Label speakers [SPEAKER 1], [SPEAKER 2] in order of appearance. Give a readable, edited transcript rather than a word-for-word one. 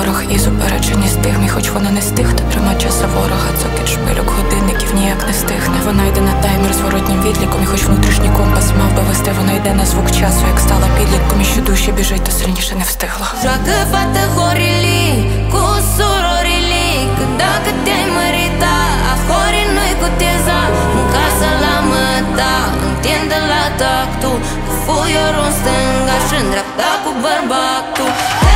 [SPEAKER 1] ворог і суперечі не стиг мій, хоч вона не стиг, то трима часа ворога. Цокіт шпильок годинників ніяк не стихне. Вона йде на таймер з воротнім відліком, і хоч внутрішній компас мав би вести, вона йде на звук часу, як стала підлітком, і що душі біжить, то сильніше не встигла.
[SPEAKER 2] Joacă fată horili cu surorile, că dacă te-ai mărita, ahori nu-i cu teza, în casă la măta, întinde la tactul, cu fuiorul în stânga și în dreapta cu bărbatul.